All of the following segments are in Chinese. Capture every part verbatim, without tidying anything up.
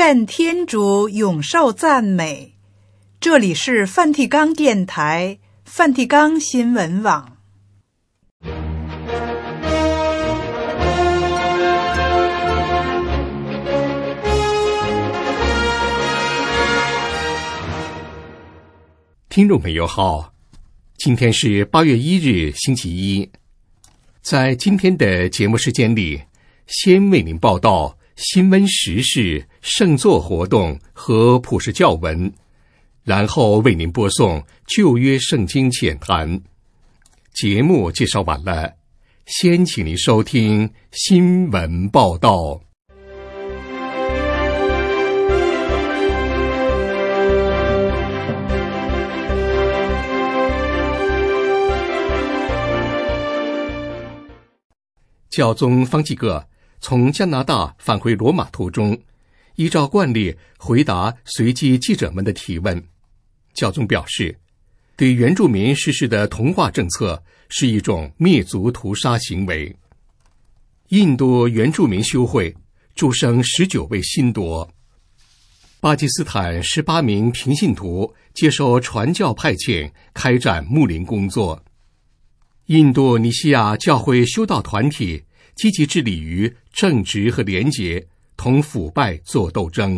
愿天主永受赞美。这里是梵蒂冈电台、梵蒂冈新闻网。 听众朋友好，今天是八月一日星期一。在今天的节目时间里，先为您报道新闻时事、圣座活动和普世教文，然后为您播送旧约圣经浅谈。节目介绍完了，先请您收听新闻报道。教宗方济各从加拿大返回罗马途中，依照惯例回答随机记者们的提问。教宗表示，对原住民实施的同化政策是一种灭族屠杀行为。印度原住民修会祝生十九位信铎。巴基斯坦十八名平信徒接受传教派遣，开展牧灵工作。印度尼西亚教会修道团体积极致力于正直和廉洁，同腐败作斗争。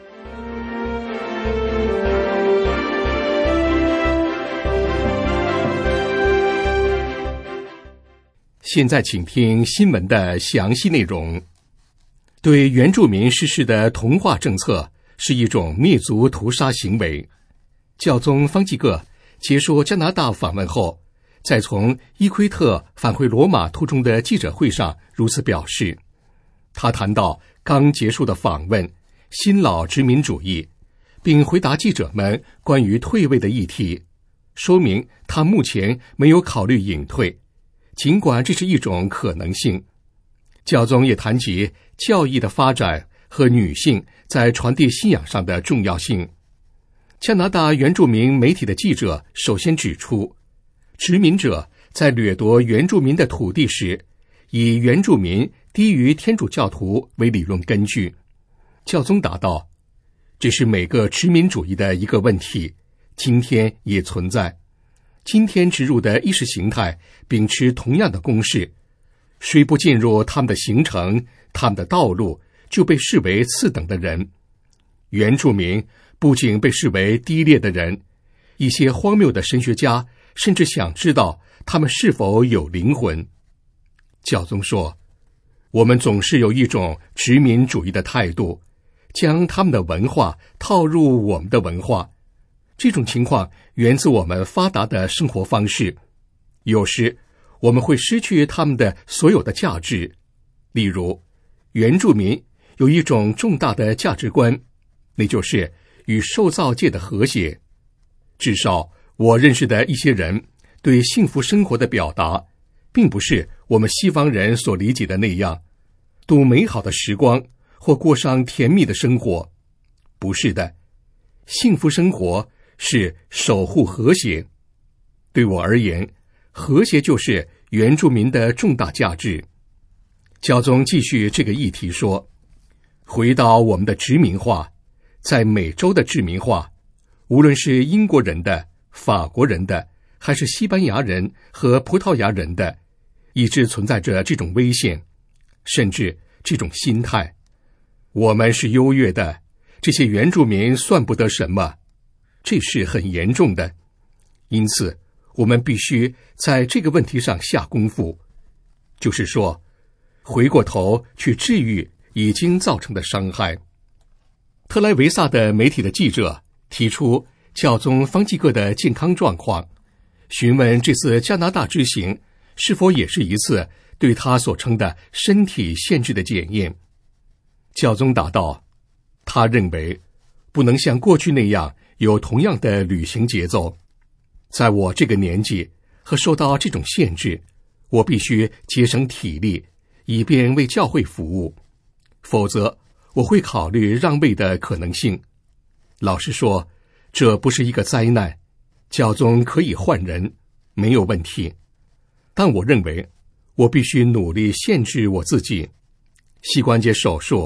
现在请听新闻的详细内容。对原住民实施的同化政策是一种灭族屠杀行为。教宗方济各结束加拿大访问后，在从伊奎特返回罗马途中的记者会上如此表示。他谈到刚结束的访问、新老殖民主义，并回答记者们关于退位的议题，说明他目前没有考虑隐退，尽管这是一种可能性。教宗也谈及教义的发展和女性在传递信仰上的重要性。加拿大原住民媒体的记者首先指出，殖民者在掠夺原住民的土地时，以原住民低于天主教徒为理论根据。教宗答道，这是每个殖民主义的一个问题，今天也存在。今天植入的意识形态秉持同样的公式，谁不进入他们的行程、他们的道路，就被视为次等的人。原住民不仅被视为低劣的人，一些荒谬的神学家甚至想知道他们是否有灵魂。教宗说，我们总是有一种殖民主义的态度，将他们的文化套入我们的文化。这种情况源自我们发达的生活方式，有时我们会失去他们的所有的价值。例如，原住民有一种重大的价值观，那就是与受造界的和谐。至少我认识的一些人对幸福生活的表达，并不是我们西方人所理解的那样，度美好的时光或过上甜蜜的生活。不是的，幸福生活是守护和谐。对我而言，和谐就是原住民的重大价值。教宗继续这个议题说，回到我们的殖民化，在美洲的殖民化，无论是英国人的、法国人的，还是西班牙人和葡萄牙人的，一直存在着这种危险，甚至这种心态。我们是优越的，这些原住民算不得什么，这是很严重的。因此，我们必须在这个问题上下功夫，就是说，回过头去治愈已经造成的伤害。特莱维萨的媒体的记者提出教宗方济各的健康状况，询问这次加拿大之行是否也是一次对他所称的身体限制的检验。教宗答道，他认为不能像过去那样有同样的旅行节奏。在我这个年纪和受到这种限制，我必须节省体力，以便为教会服务，否则我会考虑让位的可能性。老实说，这不是一个灾难，教宗可以换人，没有问题。但我认为我必须努力限制我自己。膝关节手术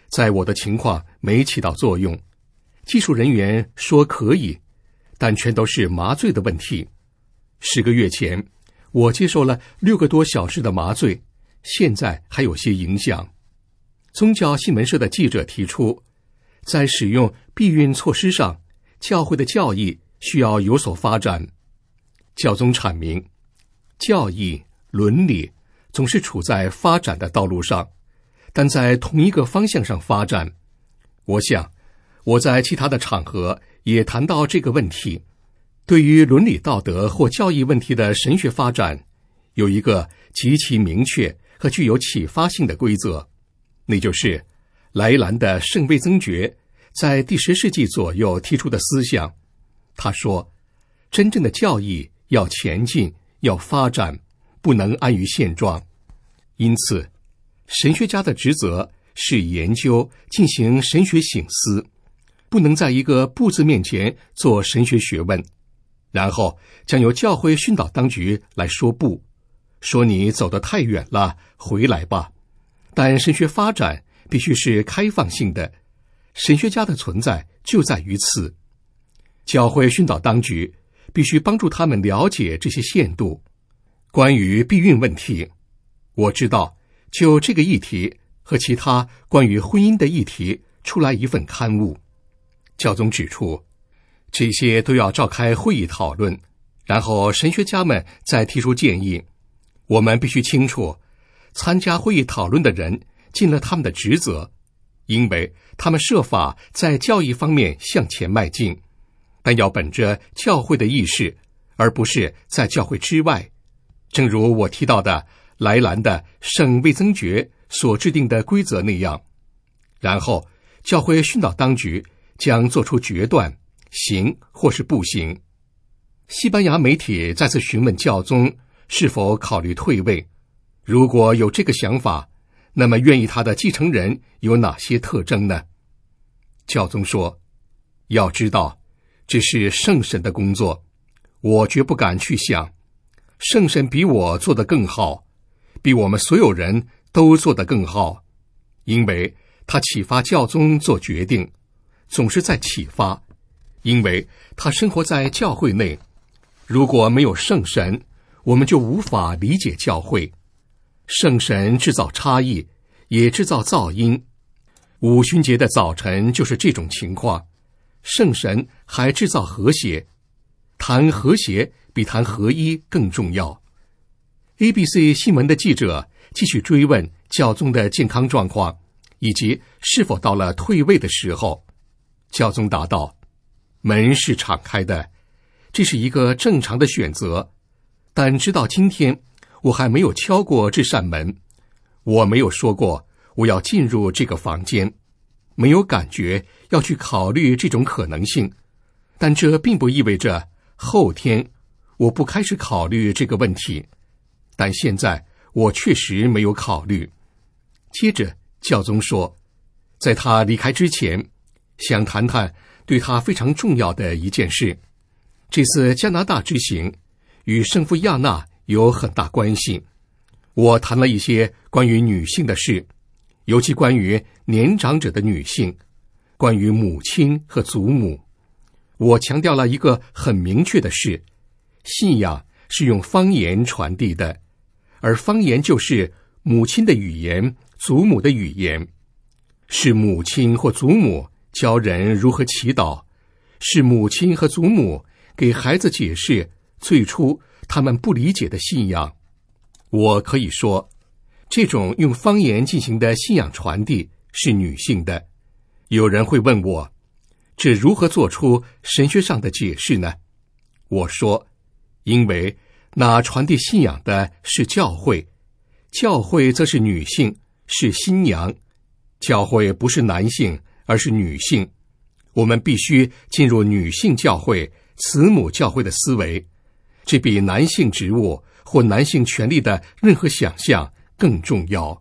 在我的情况没起到作用。技术人员说可以，但全都是麻醉的问题。十个月前，我接受了六个多小时的麻醉，现在还有些影响。宗教新闻社的记者提出，在使用避孕措施上，教会的教义需要有所发展。教宗阐明，教义、伦理总是处在发展的道路上，但在同一个方向上发展。我想，我在其他的场合也谈到这个问题。对于伦理道德或教义问题的神学发展，有一个极其明确和具有启发性的规则，那就是莱兰的圣卫增爵在第十世纪左右提出的思想。他说，真正的教义要前进，要发展，不能安于现状。因此，神学家的职责是研究，进行神学省思，不能在一个不字面前做神学学问，然后将由教会训导当局来说不，说你走得太远了，回来吧。但神学发展必须是开放性的，神学家的存在就在于此。教会训导当局必须帮助他们了解这些限度。关于避孕问题，我知道就这个议题和其他关于婚姻的议题出来一份刊物。教宗指出，这些都要召开会议讨论，然后神学家们再提出建议。我们必须清楚，参加会议讨论的人尽了他们的职责，因为他们设法在教义方面向前迈进，但要本着教会的意识，而不是在教会之外。正如我提到的莱兰的圣卫增爵所制定的规则那样，然后教会训导当局将做出决断，行或是不行。西班牙媒体再次询问教宗是否考虑退位，如果有这个想法，那么愿意他的继承人有哪些特征呢？教宗说，要知道这是圣神的工作，我绝不敢去想。圣神比我做得更好，比我们所有人都做得更好，因为他启发教宗做决定，总是在启发，因为他生活在教会内。如果没有圣神，我们就无法理解教会。圣神制造差异，也制造噪音。五旬节的早晨就是这种情况，圣神还制造和谐。谈和谐比谈合一更重要。A B C 新闻的记者继续追问教宗的健康状况，以及是否到了退位的时候。教宗答道，门是敞开的，这是一个正常的选择，但直到今天我还没有敲过这扇门，我没有说过我要进入这个房间，没有感觉要去考虑这种可能性，但这并不意味着后天我不开始考虑这个问题，但现在我确实没有考虑。接着教宗说，在他离开之前，想谈谈对他非常重要的一件事。这次加拿大之行与圣父亚纳有很大关系。我谈了一些关于女性的事，尤其关于年长者的女性，关于母亲和祖母。我强调了一个很明确的事，信仰是用方言传递的，而方言就是母亲的语言，祖母的语言。是母亲或祖母教人如何祈祷，是母亲和祖母给孩子解释最初他们不理解的信仰。我可以说，这种用方言进行的信仰传递是女性的。有人会问我，这如何做出神学上的解释呢？我说，因为那传递信仰的是教会，教会则是女性，是新娘。教会不是男性，而是女性。我们必须进入女性教会、慈母教会的思维，这比男性职务或男性权利的任何想象更重要。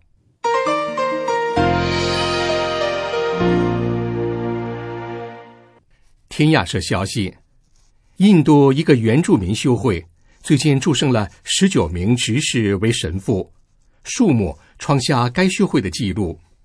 天亚社消息，印度一个原住民修会最近祝圣了十九名执事为神父，数目创下该修会的纪录。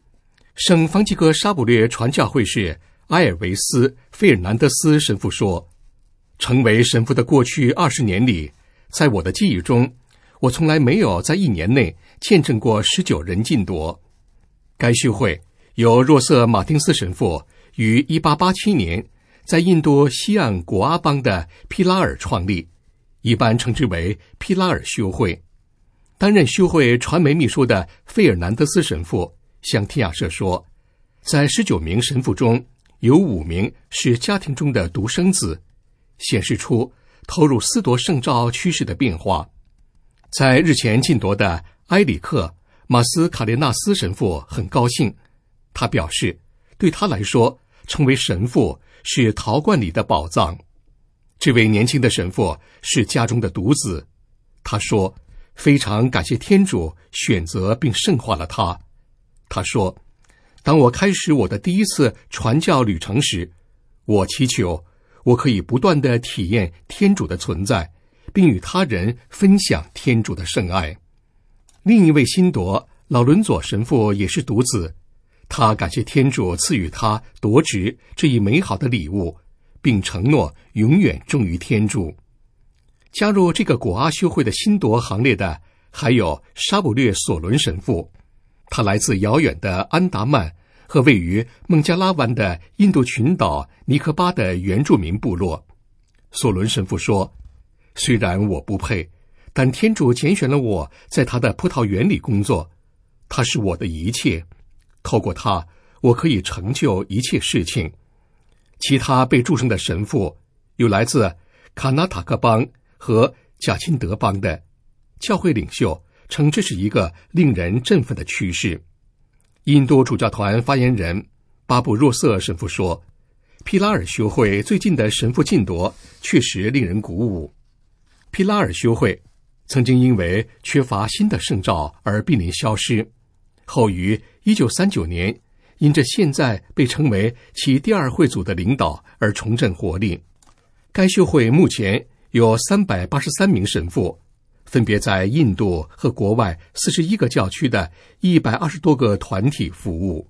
圣方济各沙卜略传教会士埃尔维斯·费尔南德斯神父说，成为神父的过去二十年里，在我的记忆中，我从来没有在一年内见证过十九人禁夺。该修会由若瑟·马丁斯神父于一八八七年在印度西岸果阿邦的皮拉尔创立，一般称之为皮拉尔修会。担任修会传媒秘书的费尔南德斯神父向天雅社说，在十九名神父中有五名是家庭中的独生子，显示出投入司铎圣召趋势的变化。在日前禁夺的埃里克·马斯卡列纳斯神父很高兴，他表示，对他来说，成为神父是陶罐里的宝藏。这位年轻的神父是家中的独子，他说，非常感谢天主选择并圣化了他。他说，当我开始我的第一次传教旅程时，我祈求我可以不断地体验天主的存在，并与他人分享天主的圣爱。另一位辛铎老伦佐神父也是独子，他感谢天主赐予他夺职这一美好的礼物，并承诺永远忠于天主。加入这个果阿修会的辛铎行列的还有沙卜略索伦神父，他来自遥远的安达曼和位于孟加拉湾的印度群岛尼科巴的原住民部落。索伦神父说，虽然我不配，但天主拣选了我在他的葡萄园里工作，他是我的一切，透过他我可以成就一切事情。其他被祝圣的神父有来自卡纳塔克邦和贾钦德邦的，教会领袖称这是一个令人振奋的趋势。印度主教团发言人巴布若瑟神父说，皮拉尔修会最近的神父禁夺确实令人鼓舞。皮拉尔修会曾经因为缺乏新的圣召而濒临消失，后于一九三九年因着现在被称为其第二会组的领导而重振活力。该修会目前有三百八十三名神父，分别在印度和国外四十一个教区的一百二十多个团体服务。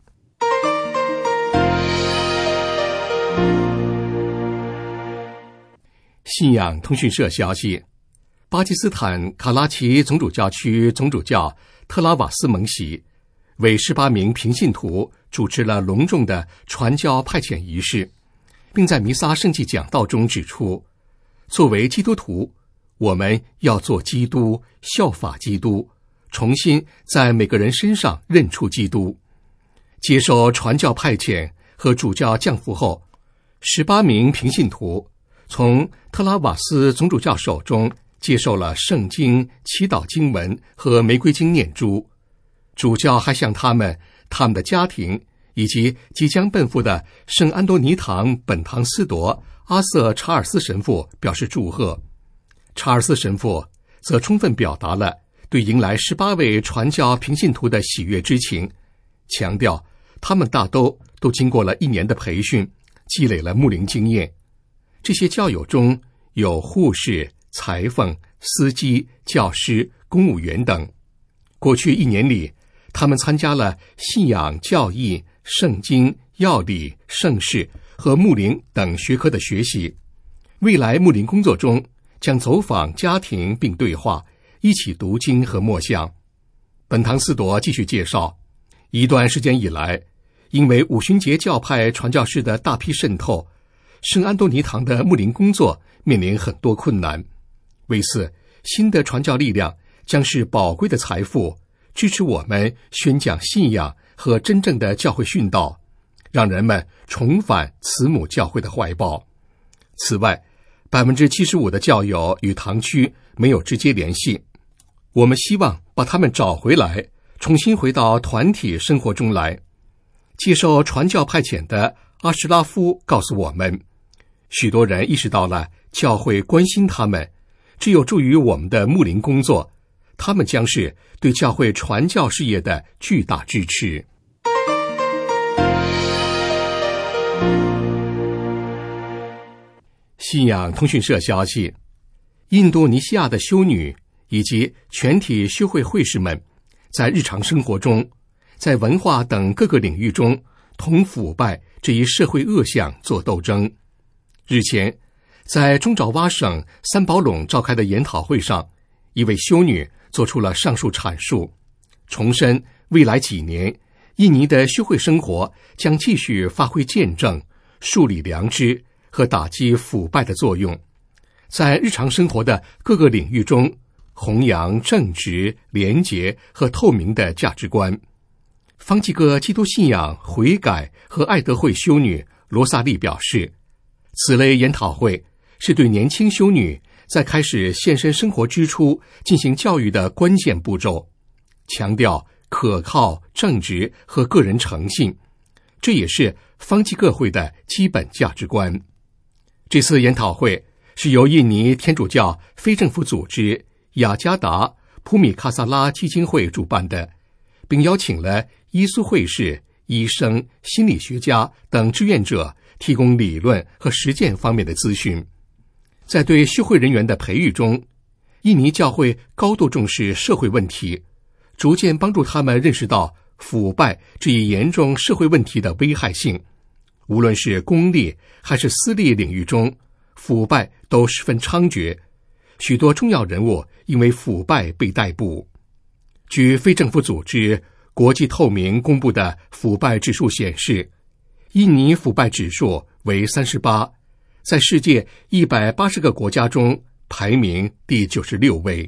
信仰通讯社消息，巴基斯坦卡拉奇总主教区总主教特拉瓦斯蒙喜为十八名平信徒主持了隆重的传教派遣仪式，并在弥撒圣祭讲道中指出，作为基督徒，我们要做基督，效法基督，重新在每个人身上认出基督。接受传教派遣和主教降服后，十八名平信徒从特拉瓦斯总主教手中接受了圣经、祈祷经文和玫瑰经念珠。主教还向他们、他们的家庭以及即将奔赴的圣安多尼堂本堂司铎阿瑟查尔斯神父表示祝贺。查尔斯神父则充分表达了对迎来十八位传教平信徒的喜悦之情，强调他们大都都经过了一年的培训，积累了牧灵经验。这些教友中有护士、裁缝、司机、教师、公务员等。过去一年里，他们参加了信仰教义、圣经、要理、圣事和牧灵等学科的学习。未来牧灵工作中将走访家庭并对话，一起读经和默想。本堂司铎继续介绍，一段时间以来，因为五旬节教派传教士的大批渗透，圣安多尼堂的牧灵工作面临很多困难。为此，新的传教力量将是宝贵的财富，支持我们宣讲信仰和真正的教会训导，让人们重返慈母教会的怀抱。此外，百分之七十五的教友与堂区没有直接联系，我们希望把他们找回来，重新回到团体生活中来。接受传教派遣的阿什拉夫告诉我们，许多人意识到了教会关心他们，这有助于我们的牧灵工作，他们将是对教会传教事业的巨大支持。信仰通讯社消息，印度尼西亚的修女以及全体修会会士们在日常生活中， 在文化等各个领域中同腐败这一社会恶象做斗争。日前，在中爪哇省三宝垄召开的研讨会上，一位修女做出了上述阐述，重申未来几年印尼的修会生活将继续发挥见证、树立良知和打击腐败的作用，在日常生活的各个领域中弘扬正直、廉洁和透明的价值观。方济各基督信仰悔改和爱德会修女罗萨利表示，此类研讨会是对年轻修女在开始献身生活之初进行教育的关键步骤，强调可靠、正直和个人诚信，这也是方济各会的基本价值观。这次研讨会是由印尼天主教非政府组织雅加达普米卡萨拉基金会主办的，并邀请了伊苏会士、医生、心理学家等志愿者提供理论和实践方面的资讯。在对修会人员的培育中，印尼教会高度重视社会问题，逐渐帮助他们认识到腐败这一严重社会问题的危害性。无论是公立还是私立领域中，腐败都十分猖獗，许多重要人物因为腐败被逮捕。据非政府组织国际透明公布的腐败指数显示，印尼腐败指数为三十八，在世界一百八十个国家中排名第九十六位。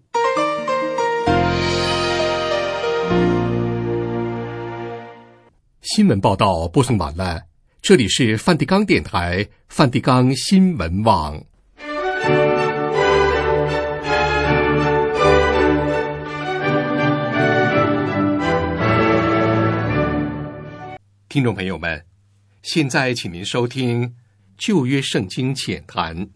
新闻报道播送完了，这里是梵蒂冈电台梵蒂冈新闻网。听众朋友们，现在请您收听旧约圣经浅谈。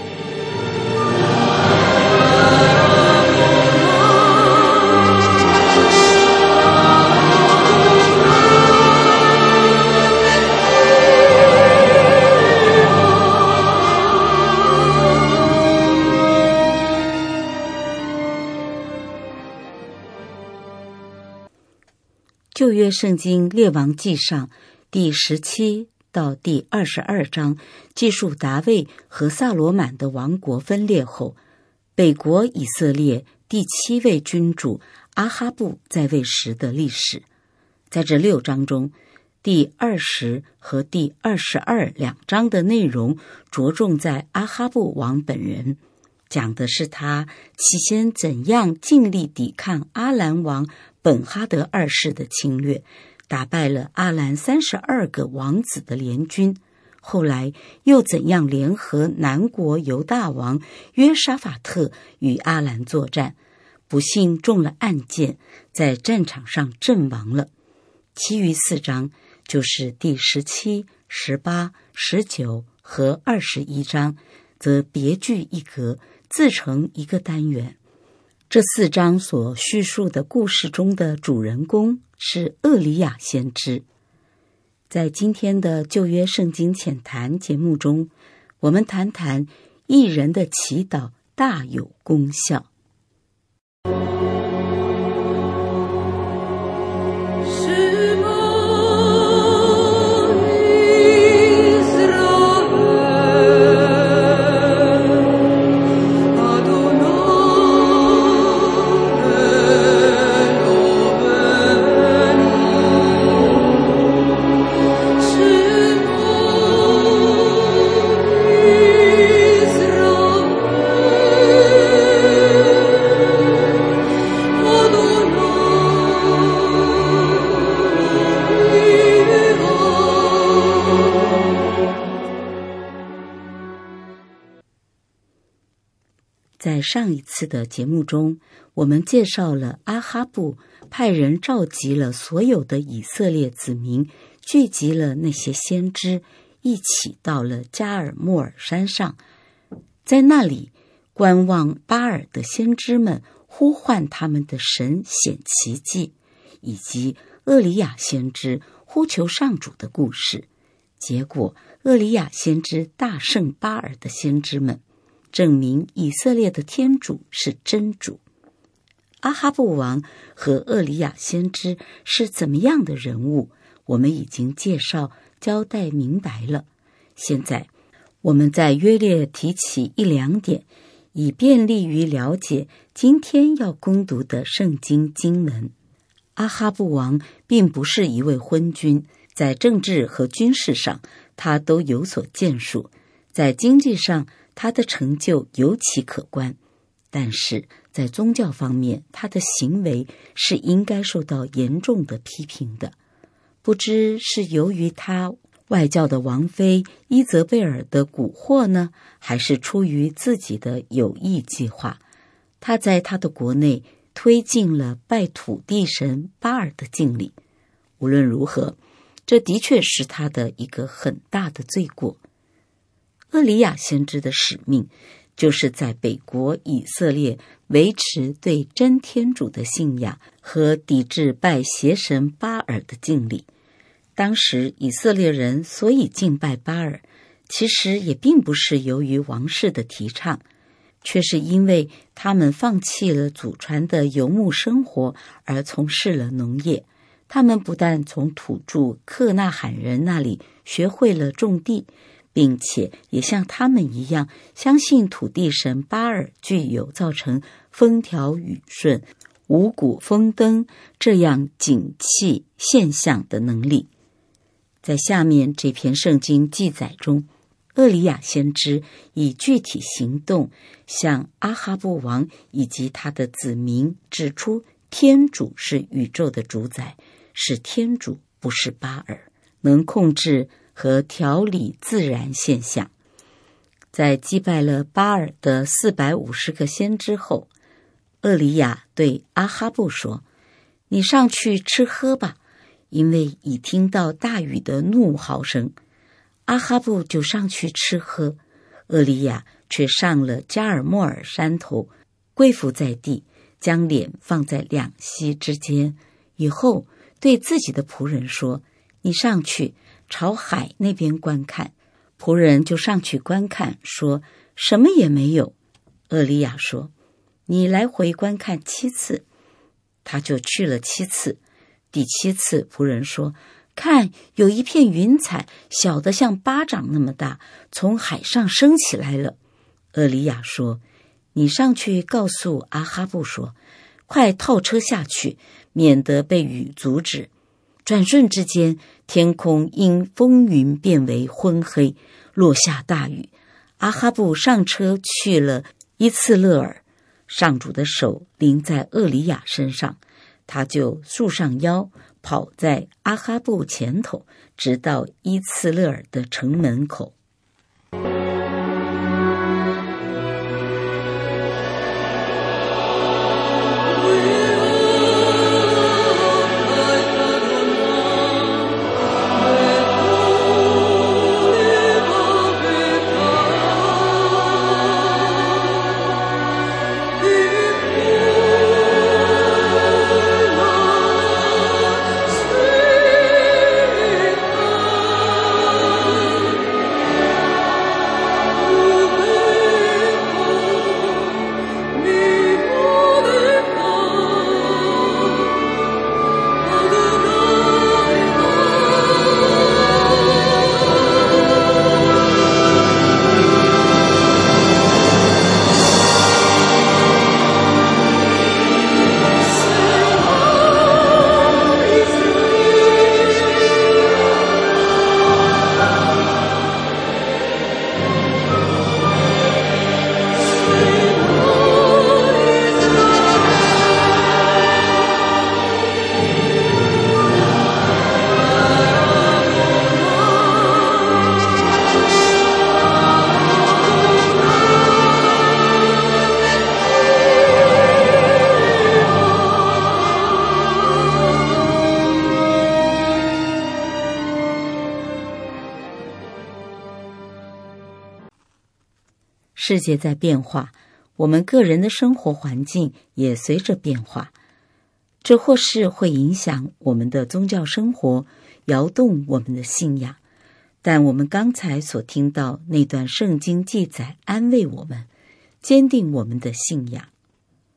旧约圣经列王记上第十七到第二十二章记述达卫和萨罗满的王国分裂后，北国以色列第七位君主阿哈布在位时的历史。在这六章中，第二十和第二十二两章的内容着重在阿哈布王本人，讲的是他起先怎样尽力抵抗阿兰王本哈德二世的侵略，打败了阿兰三十二个王子的联军，后来又怎样联合南国犹大王约沙法特与阿兰作战，不幸中了暗箭，在战场上阵亡了。其余四章就是第十七、十八、十九和二十一章，则别具一格，自成一个单元。这四章所叙述的故事中的主人公是厄里亚先知。在今天的旧约圣经浅谈节目中，我们谈谈义人的祈祷大有功效。在上一次的节目中，我们介绍了阿哈布派人召集了所有的以色列子民，聚集了那些先知，一起到了加尔默尔山上，在那里观望巴尔的先知们呼唤他们的神显奇迹，以及厄里亚先知呼求上主的故事。结果厄里亚先知大胜巴尔的先知们，证明以色列的天主是真主。 阿哈布王和厄里亚先知是怎么样的人物，我们已经介绍交代明白了。现在我们再约略提起一两点，以便利于了解今天要攻读的圣经经文。阿哈布王并不是一位昏君，在政治和军事上他都有所建树，在经济上他的成就尤其可观，但是在宗教方面他的行为是应该受到严重的批评的。不知是由于他外教的王妃伊泽贝尔的蛊惑呢，还是出于自己的有意计划，他在他的国内推进了拜土地神巴尔的敬礼。无论如何，这的确是他的一个很大的罪过。厄里亚先知的使命就是在北国以色列维持对真天主的信仰和抵制拜邪神巴尔的敬礼。当时以色列人所以敬拜巴尔，其实也并不是由于王室的提倡，却是因为他们放弃了祖传的游牧生活而从事了农业。他们不但从土著克纳罕人那里学会了种地，并且也像他们一样相信土地神巴尔具有造成风调雨顺、五谷丰登这样景气现象的能力。在下面这篇圣经记载中，厄里亚先知以具体行动向阿哈布王以及他的子民指出，天主是宇宙的主宰，是天主，不是巴尔，能控制和调理自然现象。在击败了巴尔的四百五十个先知后，厄里亚对阿哈布说：“你上去吃喝吧，因为已听到大雨的怒嚎声。”阿哈布就上去吃喝，厄里亚却上了加尔默尔山头，跪伏在地，将脸放在两膝之间，以后对自己的仆人说：“你上去朝海那边观看。”仆人就上去观看，说：“什么也没有。”厄里亚说：“你来回观看七次。”他就去了七次。第七次，仆人说：“看，有一片云彩，小的像巴掌那么大，从海上升起来了。”厄里亚说：“你上去告诉阿哈布说，快套车下去，免得被雨阻止。”转瞬之间，天空因风云变为昏黑，落下大雨。阿哈布上车去了伊次勒尔，上主的手临在厄里亚身上，他就束上腰，跑在阿哈布前头，直到伊次勒尔的城门口。世界在变化，我们个人的生活环境也随着变化，这或是会影响我们的宗教生活，摇动我们的信仰。但我们刚才所听到那段圣经记载安慰我们，坚定我们的信仰。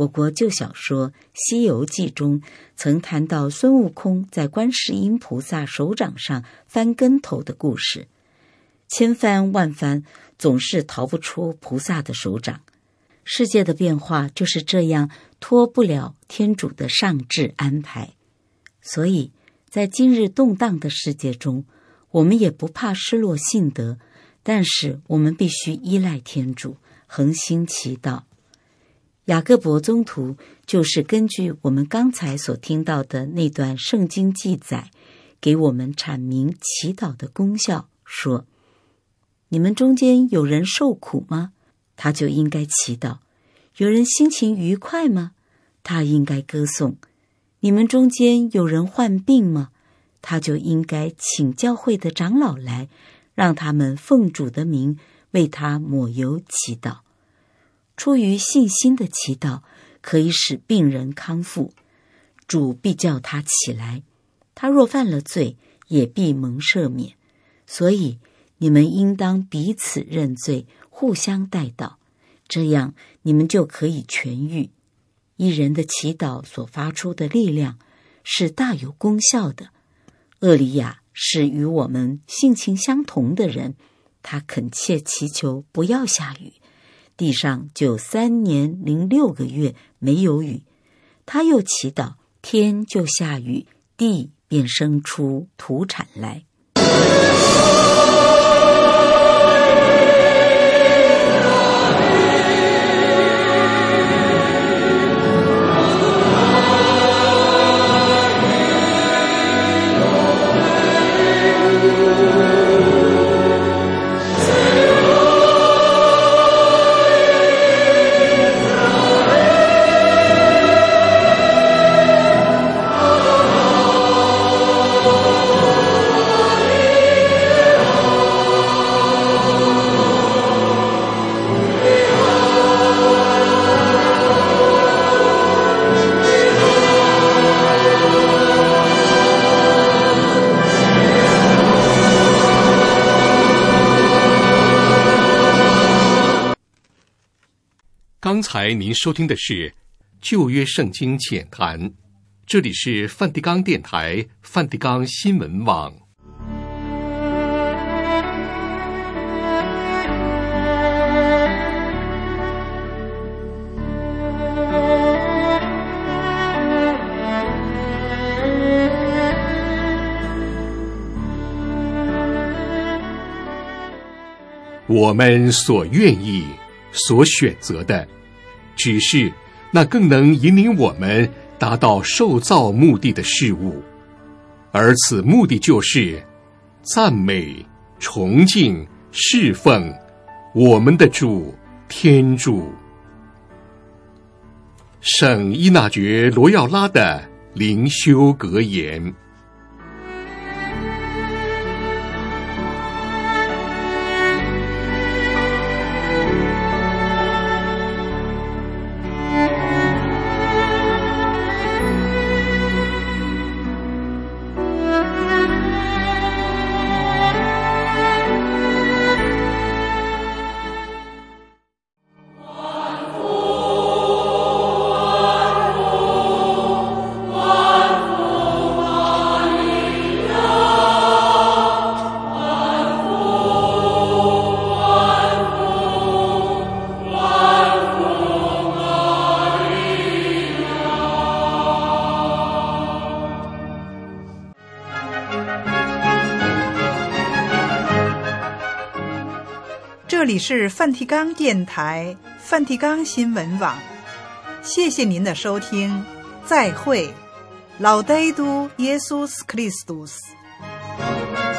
我国旧小说《西游记》中曾谈到孙悟空在观世音菩萨手掌上翻跟头的故事，千翻万翻总是逃不出菩萨的手掌。世界的变化就是这样，脱不了天主的上智安排。所以在今日动荡的世界中，我们也不怕失落信德，但是我们必须依赖天主，恒心祈祷。雅各伯宗徒就是根据我们刚才所听到的那段圣经记载，给我们阐明祈祷的功效，说：你们中间有人受苦吗？他就应该祈祷。有人心情愉快吗？他应该歌颂。你们中间有人患病吗？他就应该请教会的长老来，让他们奉主的名为他抹油祈祷。出于信心的祈祷可以使病人康复，主必叫他起来。他若犯了罪，也必蒙赦免。所以你们应当彼此认罪，互相代祷，这样你们就可以痊愈。一人的祈祷所发出的力量是大有功效的。厄里亚是与我们性情相同的人，他恳切祈求不要下雨，地上就三年零六个月没有雨。他又祈祷，天就下雨，地便生出土产来。 刚才您收听的是旧约圣经浅谈，这里是梵蒂冈电台梵蒂冈新闻网。我们所愿意所选择的，只是那更能引领我们达到受造目的的事物，而此目的就是赞美、崇敬、侍奉我们的主天主。圣依纳爵罗耀拉的灵修格言。 这里是梵蒂冈电台梵蒂冈新闻网，谢谢您的收听，再会。Laudetur Jesus Christus。